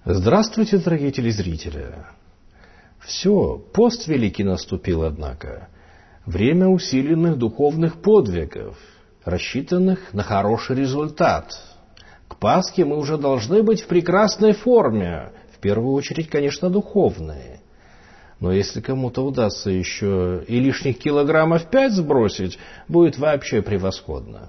Здравствуйте, дорогие телезрители! Все, пост великий наступил, однако. Время усиленных духовных подвигов, рассчитанных на хороший результат. К Пасхе мы уже должны быть в прекрасной форме, в первую очередь, конечно, духовной. Но если кому-то удастся еще и лишних килограммов 5 сбросить, будет вообще превосходно.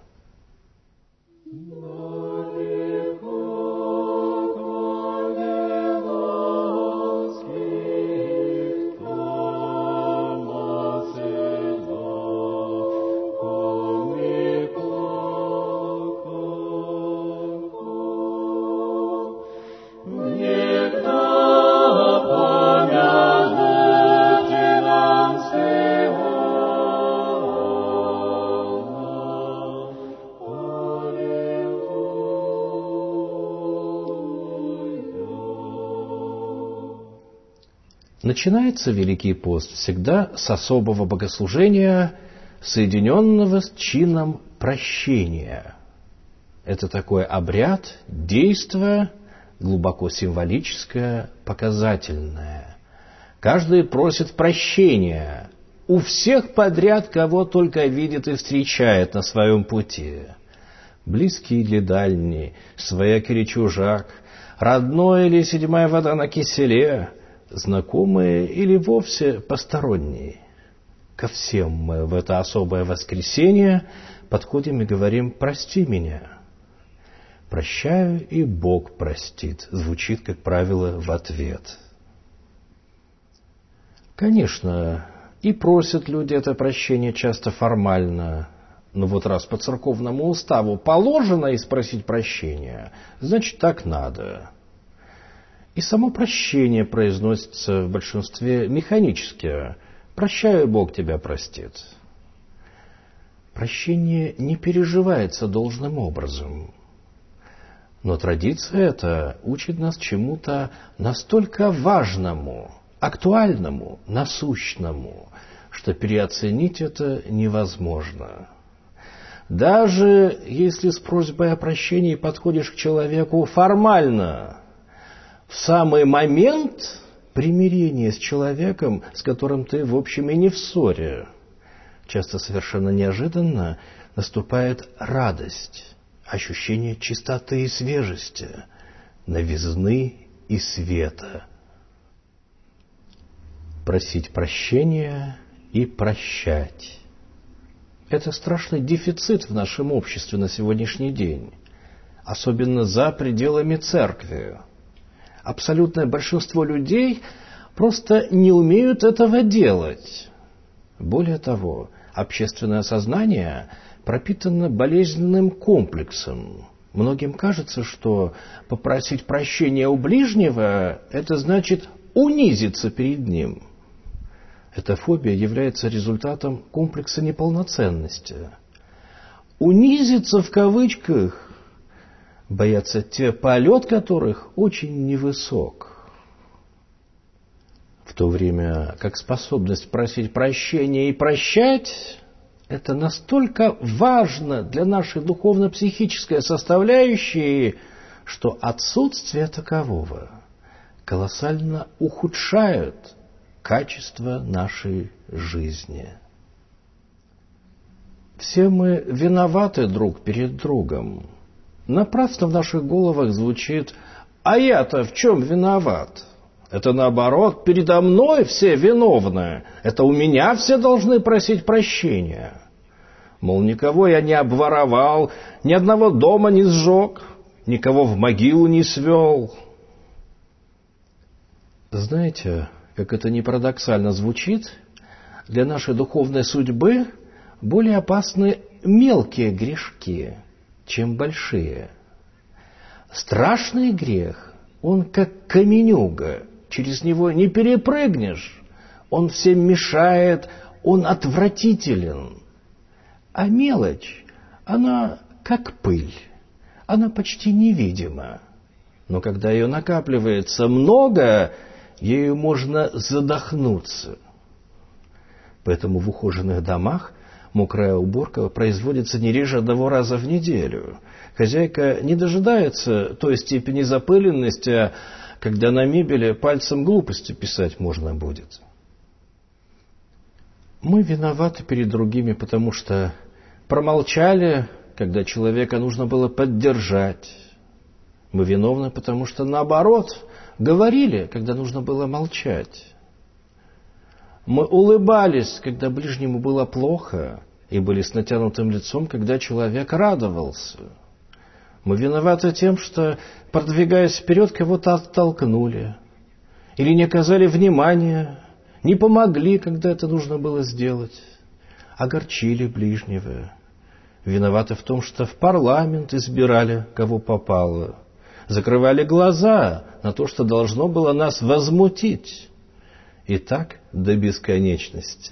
Начинается Великий пост всегда с особого богослужения, соединенного с чином прощения. Это такой обряд, действо, глубоко символическое, показательное. Каждый просит прощения у всех подряд, кого только видит и встречает на своем пути. Близкий или дальний, свояк или чужак, родной или седьмая вода на киселе, знакомые или вовсе посторонние. Ко всем мы в это особое воскресенье подходим и говорим: «Прости меня». «Прощаю, и Бог простит», звучит, как правило, в ответ. Конечно, и просят люди это прощение часто формально, но вот раз по церковному уставу положено и спросить прощения, значит, так надо. И само прощение произносится в большинстве механически. «Прощаю, Бог тебя простит». Прощение не переживается должным образом. Но традиция эта учит нас чему-то настолько важному, актуальному, насущному, что переоценить это невозможно. Даже если с просьбой о прощении подходишь к человеку формально, в самый момент примирения с человеком, с которым ты, в общем, и не в ссоре, часто совершенно неожиданно наступает радость, ощущение чистоты и свежести, новизны и света. Просить прощения и прощать – это страшный дефицит в нашем обществе на сегодняшний день, особенно за пределами церкви. Абсолютное большинство людей просто не умеют этого делать. Более того, общественное сознание пропитано болезненным комплексом. Многим кажется, что попросить прощения у ближнего – это значит унизиться перед ним. Эта фобия является результатом комплекса неполноценности. «Унизиться» в кавычках боятся те, полет которых очень невысок. В то время как способность просить прощения и прощать – это настолько важно для нашей духовно-психической составляющей, что отсутствие такового колоссально ухудшает качество нашей жизни. Все мы виноваты друг перед другом. Напрасно в наших головах звучит: «А я-то в чем виноват?» Это наоборот, передо мной все виновны. Это у меня все должны просить прощения. Мол, никого я не обворовал, ни одного дома не сжег, никого в могилу не свел. Знаете, как это ни парадоксально звучит, для нашей духовной судьбы более опасны мелкие грешки, чем большие. Страшный грех, он как каменюга, через него не перепрыгнешь, он всем мешает, он отвратителен. А мелочь, она как пыль, она почти невидима. Но когда ее накапливается много, ею можно задохнуться. Поэтому в ухоженных домах мокрая уборка производится не реже одного раза в неделю. Хозяйка не дожидается той степени запыленности, когда на мебели пальцем глупости писать можно будет. Мы виноваты перед другими, потому что промолчали, когда человека нужно было поддержать. Мы виновны, потому что, наоборот, говорили, когда нужно было молчать. Мы улыбались, когда ближнему было плохо, и были с натянутым лицом, когда человек радовался. Мы виноваты тем, что, продвигаясь вперед, кого-то оттолкнули, или не оказали внимания, не помогли, когда это нужно было сделать, огорчили ближнего. Виноваты в том, что в парламент избирали, кого попало, закрывали глаза на то, что должно было нас возмутить. И так до бесконечности.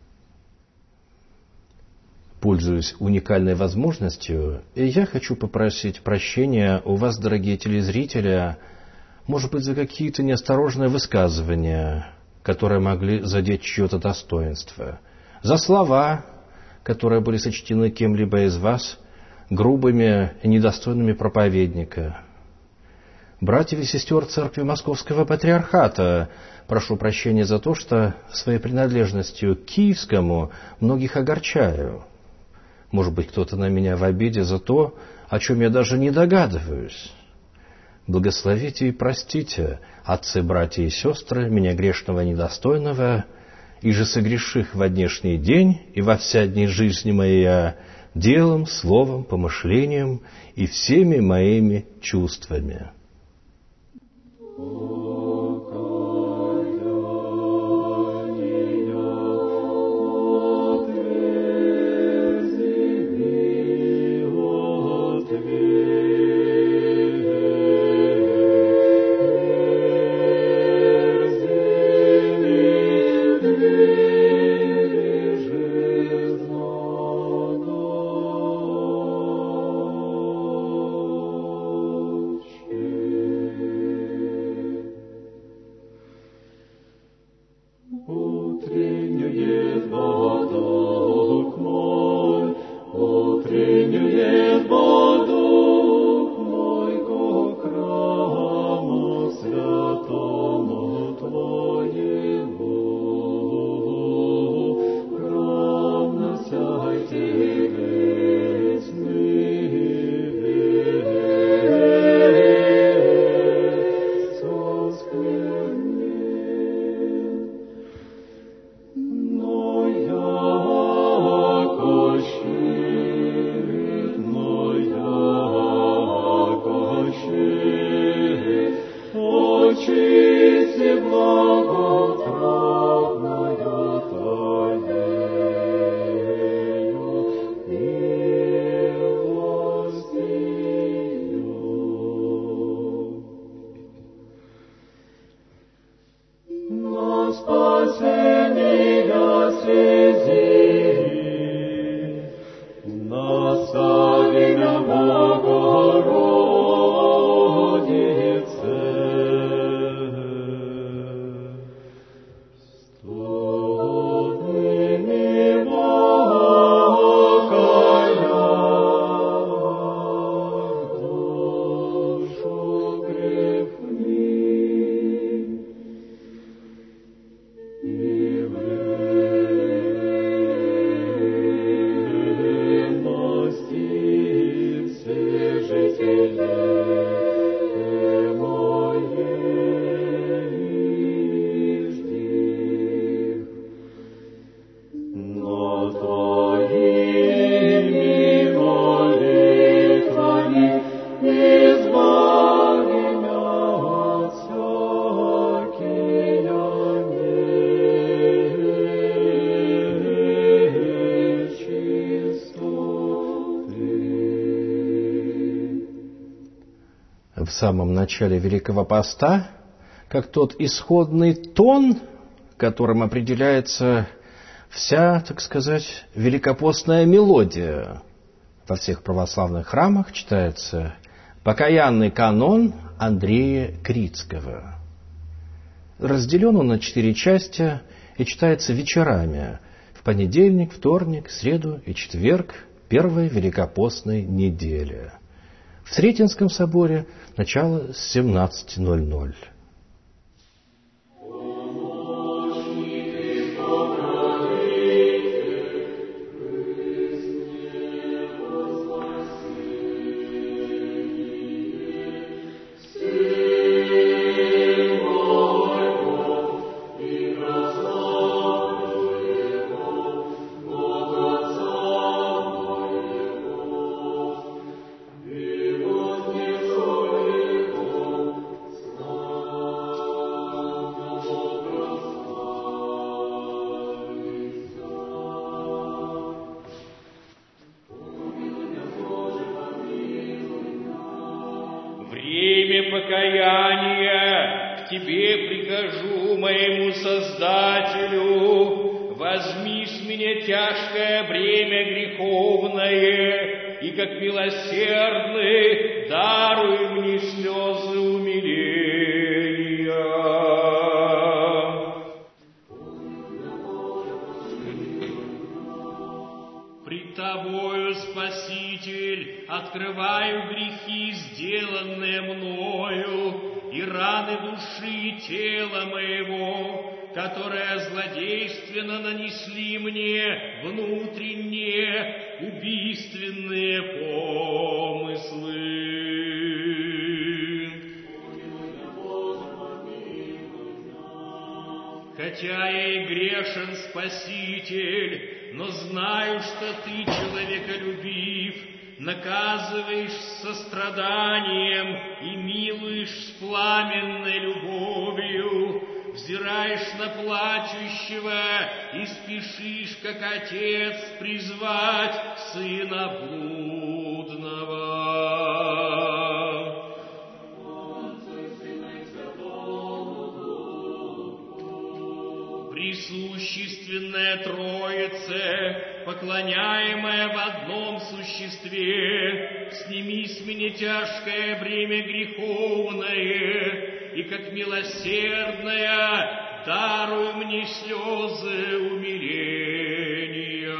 Пользуясь уникальной возможностью, я хочу попросить прощения у вас, дорогие телезрители, может быть, за какие-то неосторожные высказывания, которые могли задеть чье-то достоинство, за слова, которые были сочтены кем-либо из вас грубыми и недостойными проповедника. Братьев и сестер Церкви Московского Патриархата, прошу прощения за то, что своей принадлежностью к Киевскому многих огорчаю. Может быть, кто-то на меня в обиде за то, о чем я даже не догадываюсь. Благословите и простите, отцы, братья и сестры, меня грешного и недостойного, и же согреших во днешний день и во вся дни жизни моя делом, словом, помышлением и всеми моими чувствами. В самом начале Великого Поста, как тот исходный тон, которым определяется вся, так сказать, великопостная мелодия. Во всех православных храмах читается покаянный канон Андрея Критского. Разделен он на 4 части и читается вечерами в понедельник, вторник, среду и четверг первой великопостной недели. В Сретенском соборе начало с 17:00. покаяния к Тебе прихожу, моему Создателю. Возьми с меня тяжкое бремя греховное, и как милосердный даруй мне слезы умиления. Пред Тобою, Спаситель, открываю грехи, сделанные мною, и раны души и тела моего, которые злодейственно нанесли мне внутренние убийственные помыслы. Хотя я и грешен, Спаситель, но знаю, что Ты, человеколюбив, наказываешь с состраданием и милуешь с пламенной любовью, взираешь на плачущего и спешишь, как отец, призвать сына блудного. Присущественная Троице, поклоняемая в одном существе, сними с меня тяжкое бремя греховное, и как милосердная даруй мне слезы умиления.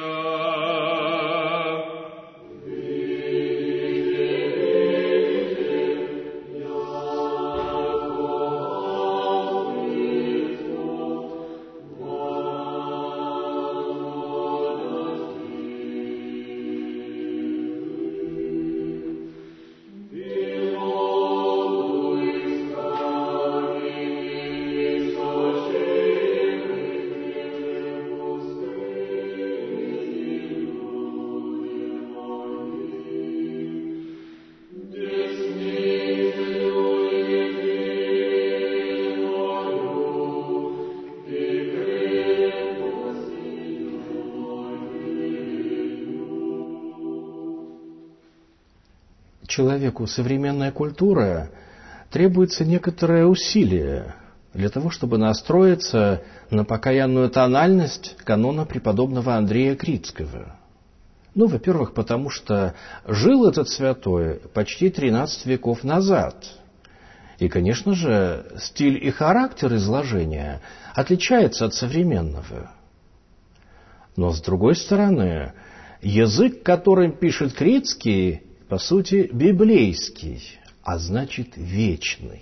Человеку современная культура требуется некоторое усилие для того, чтобы настроиться на покаянную тональность канона преподобного Андрея Критского. Ну, во-первых, потому что жил этот святой почти 13 веков назад. И, конечно же, стиль и характер изложения отличается от современного. Но, с другой стороны, язык, которым пишет Критский, по сути, библейский, а значит, вечный.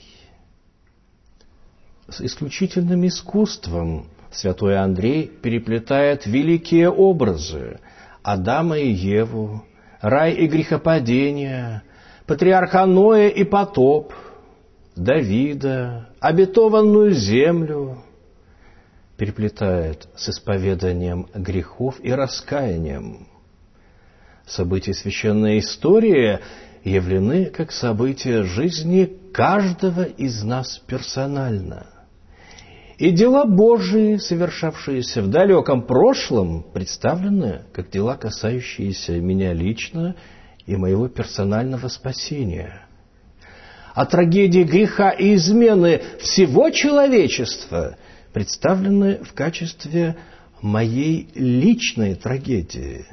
С исключительным искусством святой Андрей переплетает великие образы Адама и Еву, рай и грехопадение, патриарха Ноя и потоп, Давида, обетованную землю, переплетает с исповеданием грехов и раскаянием. События священной истории явлены как события жизни каждого из нас персонально. И дела Божии, совершавшиеся в далеком прошлом, представлены как дела, касающиеся меня лично и моего персонального спасения. А трагедии греха и измены всего человечества представлены в качестве моей личной трагедии.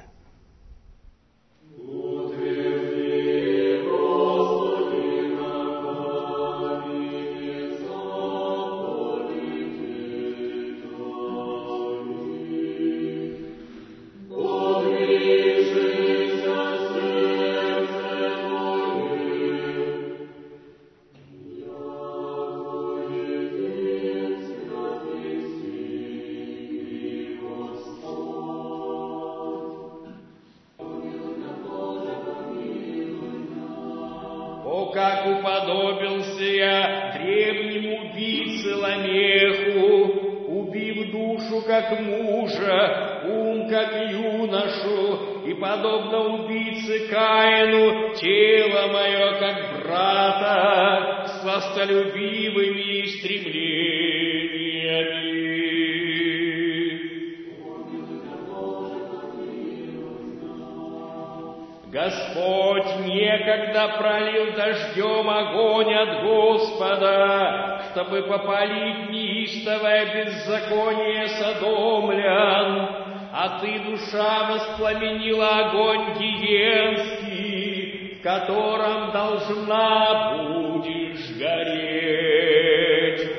Как уподобился я древнему убийце Ламеху, убив душу, как мужа, ум, как юношу, и, подобно убийце Каину, тело мое, как брата, с властолюбивыми стремлениями. Господь некогда пролил дождем огонь от Господа, чтобы попалить неистовое беззаконие содомлян, а ты, душа, воспламенила огонь гиенский, в котором должна будешь гореть.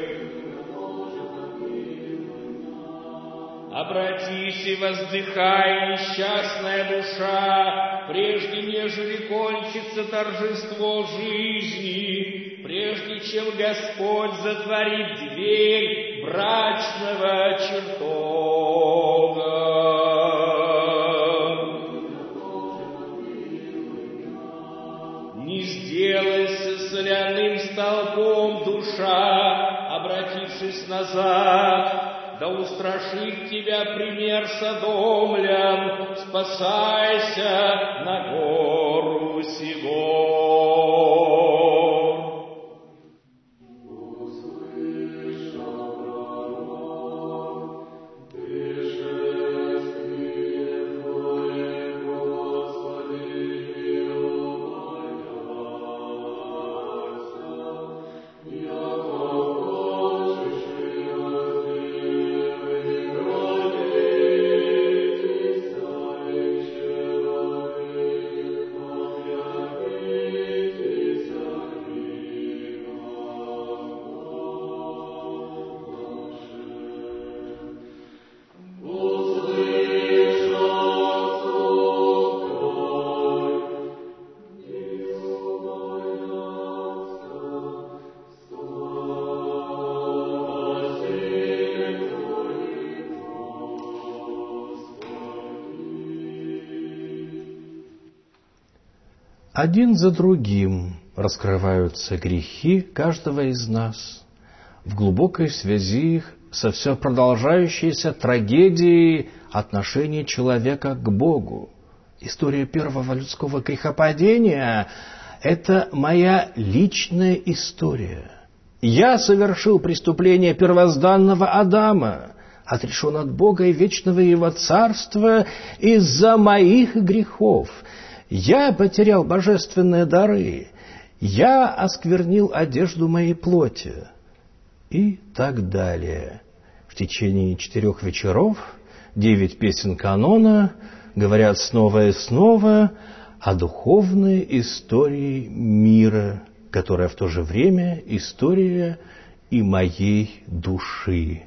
Обратись и воздыхай, несчастная душа, прежде нежели кончится торжество жизни, прежде чем Господь затворит дверь брачного чертога. Не сделайся соляным столпом, душа, обратившись назад. Да устрашит тебя пример содомлян, спасайся на гору Сигон. Один за другим раскрываются грехи каждого из нас в глубокой связи со все продолжающейся трагедией отношения человека к Богу. История первого людского грехопадения – это моя личная история. Я совершил преступление первозданного Адама, отрешен от Бога и вечного Его царства из-за моих грехов. Я потерял божественные дары, я осквернил одежду моей плоти и так далее. В течение 4 вечеров 9 песен канона говорят снова и снова о духовной истории мира, которая в то же время история и моей души.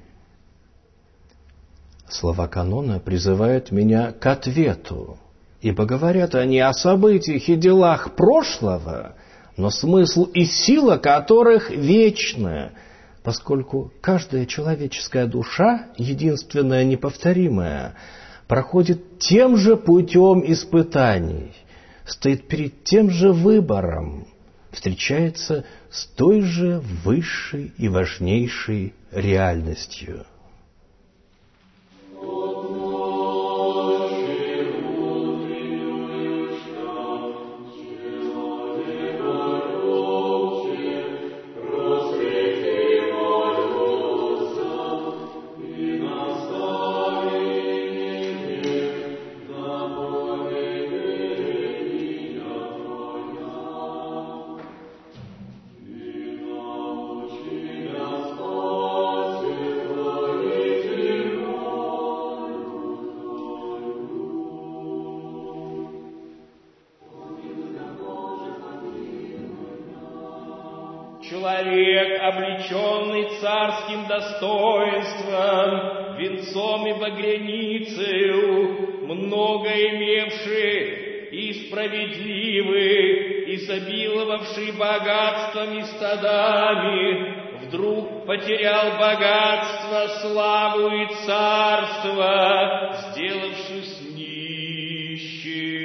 Слова канона призывают меня к ответу, ибо говорят они о событиях и делах прошлого, но смысл и сила которых вечны, поскольку каждая человеческая душа, единственная, неповторимая, проходит тем же путем испытаний, стоит перед тем же выбором, встречается с той же высшей и важнейшей реальностью. Человек, облеченный царским достоинством, венцом и багряницею, много имевший и справедливый, изобиловавший богатством и стадами, вдруг потерял богатство, славу и царство, сделавшись нищим.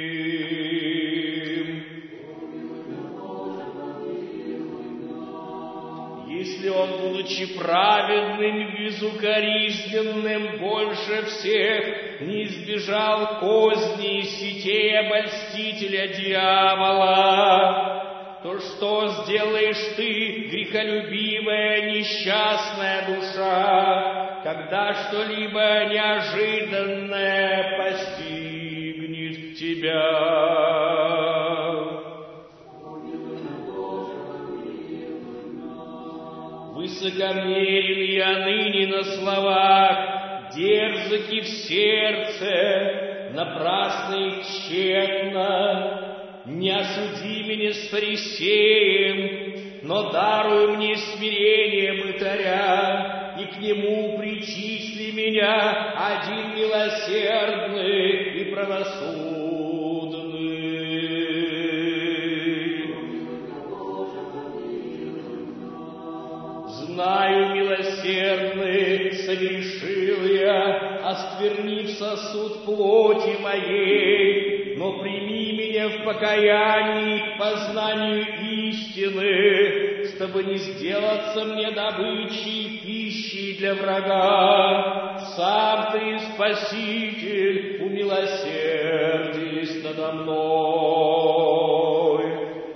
Если он, будучи праведным и безукоризненным, больше всех не избежал козни и сетей обольстителя дьявола, то что сделаешь ты, грехолюбивая несчастная душа, когда что-либо неожиданное постигнет тебя? Высокомерен я ныне на словах, дерзок и в сердце, напрасно и тщетно. Не осуди меня с фарисеем, но даруй мне смирение мытаря, и к нему причисли меня один милосердный и правосудный. Знаю, милосердный, согрешил я, осквернив сосуд плоти моей, но прими меня в покаянии к познанию истины, чтобы не сделаться мне добычей пищи для врага. Сам ты, Спаситель, умилосердись надо мной.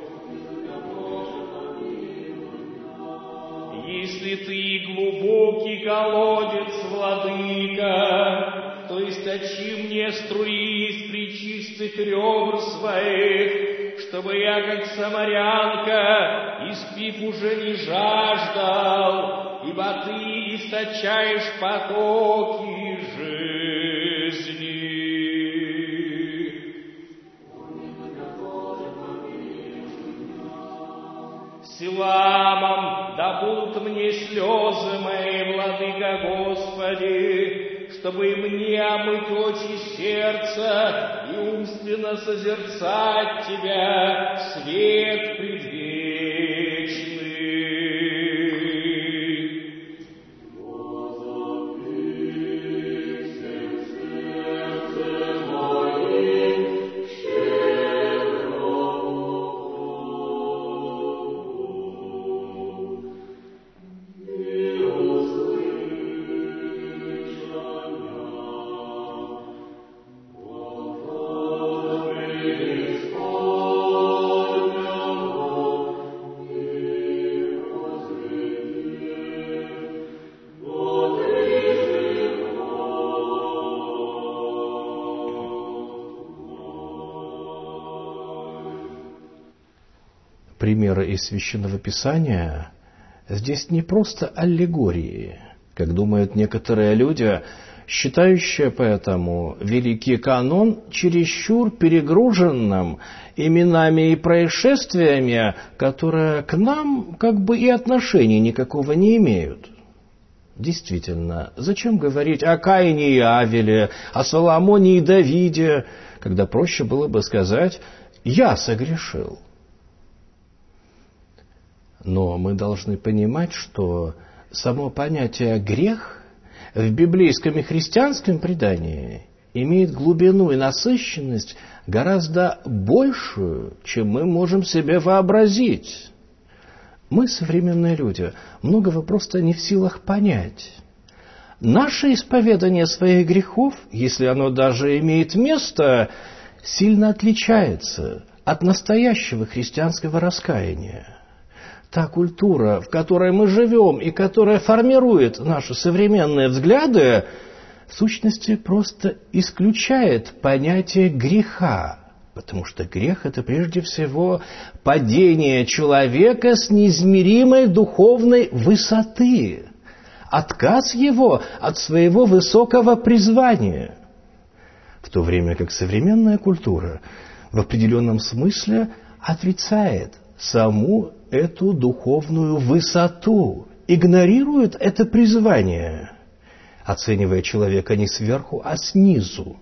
Если ты глубокий колодец, владыка, то источи мне струи из пречистых ребр своих, чтобы я, как самарянка, испив уже не жаждал, ибо ты источаешь потоки жизни. Силамом да будут мне слезы мои, владыка Господи, чтобы и мне омыть очи сердца и умственно созерцать Тебя, свет предвечный. Примеры из Священного Писания здесь не просто аллегории, как думают некоторые люди, считающие поэтому Великий Канон чересчур перегруженным именами и происшествиями, которые к нам как бы и отношения никакого не имеют. Действительно, зачем говорить о Каине и Авеле, о Соломоне и Давиде, когда проще было бы сказать «я согрешил». Но мы должны понимать, что само понятие «грех» в библейском и христианском предании имеет глубину и насыщенность гораздо большую, чем мы можем себе вообразить. Мы, современные люди, многого просто не в силах понять. Наше исповедание своих грехов, если оно даже имеет место, сильно отличается от настоящего христианского раскаяния. Та культура, в которой мы живем и которая формирует наши современные взгляды, в сущности просто исключает понятие греха. Потому что грех – это прежде всего падение человека с неизмеримой духовной высоты, отказ его от своего высокого призвания. В то время как современная культура в определенном смысле отрицает саму эту духовную высоту, игнорирует это призвание, оценивая человека не сверху, а снизу.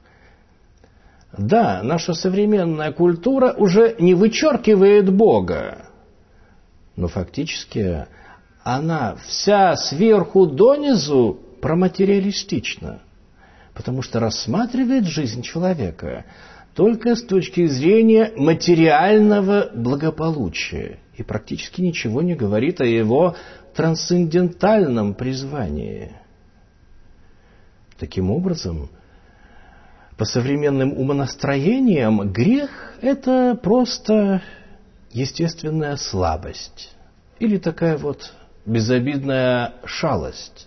Да, наша современная культура уже не вычеркивает Бога, но фактически она вся сверху донизу проматериалистична, потому что рассматривает жизнь человека только с точки зрения материального благополучия и практически ничего не говорит о его трансцендентальном призвании. Таким образом, по современным умонастроениям, грех – это просто естественная слабость или такая вот безобидная шалость.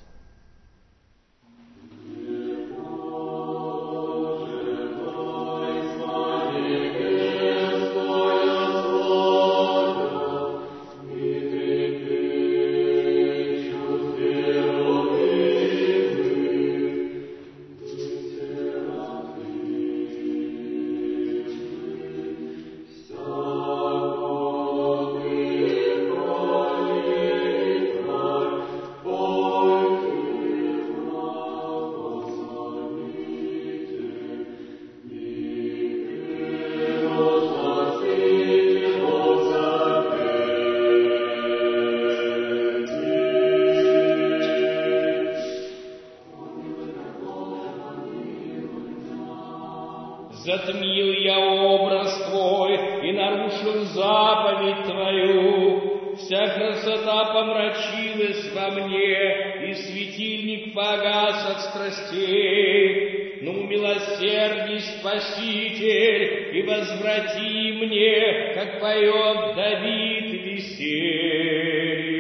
Затмил я образ Твой и нарушил заповедь Твою. Вся красота помрачилась во мне, и светильник погас от страстей. Но умилосердней, Спаситель, и возврати мне, как поет Давид, веселье.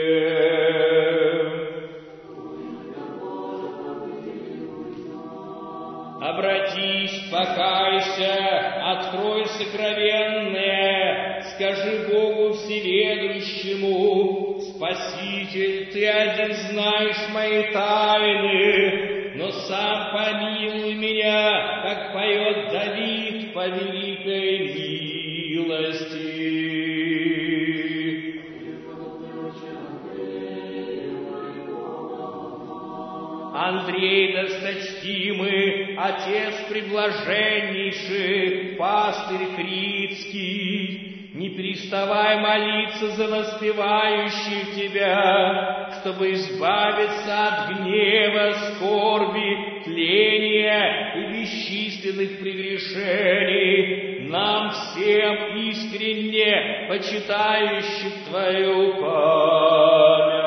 Обратись, покайся, открой сокровенное, скажи Богу Всеведущему: Спаситель, Ты один знаешь мои тайны, но сам помилуй меня, как поет Давид, по великой милости. Андрей досточтимый, отец преблаженнейший, пастырь Критский, не переставай молиться за воспевающих Тебя, чтобы избавиться от гнева, скорби, тления и бесчисленных прегрешений, нам всем искренне почитающих Твою память.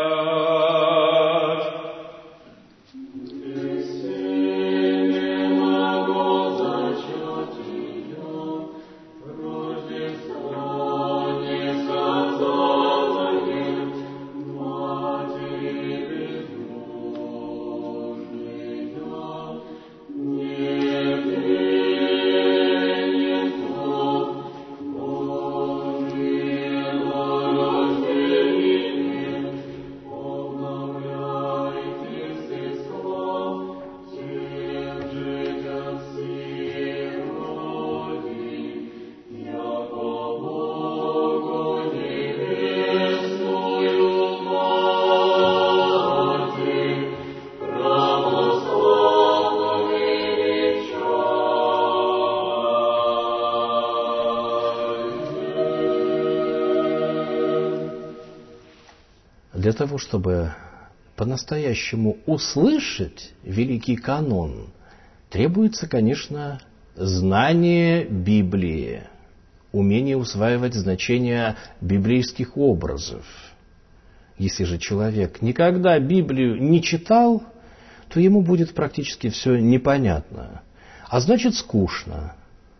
Для того, чтобы по-настоящему услышать великий канон, требуется, конечно, знание Библии, умение усваивать значения библейских образов. Если же человек никогда Библию не читал, то ему будет практически все непонятно, а значит скучно.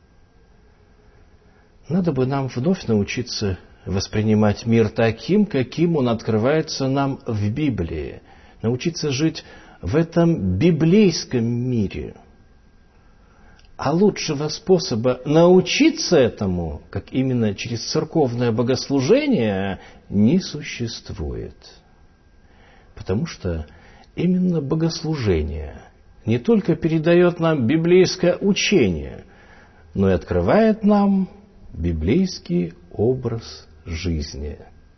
Надо бы нам вновь научиться воспринимать мир таким, каким он открывается нам в Библии, научиться жить в этом библейском мире. А лучшего способа научиться этому, как именно через церковное богослужение, не существует. Потому что именно богослужение не только передает нам библейское учение, но и открывает нам библейский образ жизни.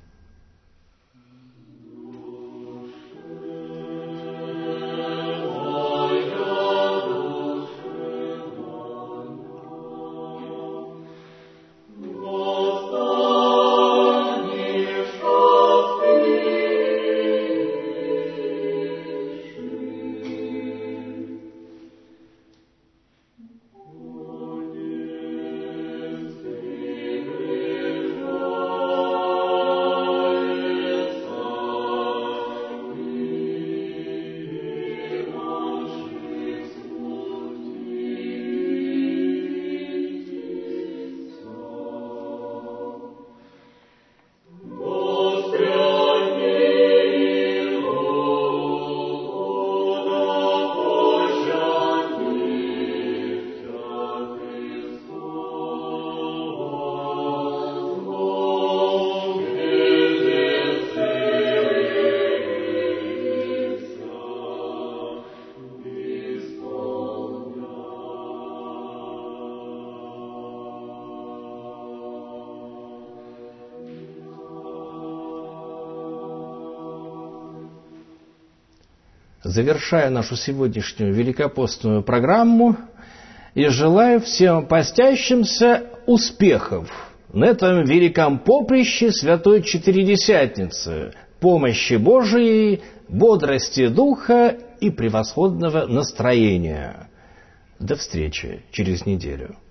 Завершаю нашу сегодняшнюю великопостную программу и желаю всем постящимся успехов на этом великом поприще Святой Четыредесятницы, помощи Божией, бодрости духа и превосходного настроения. До встречи через неделю.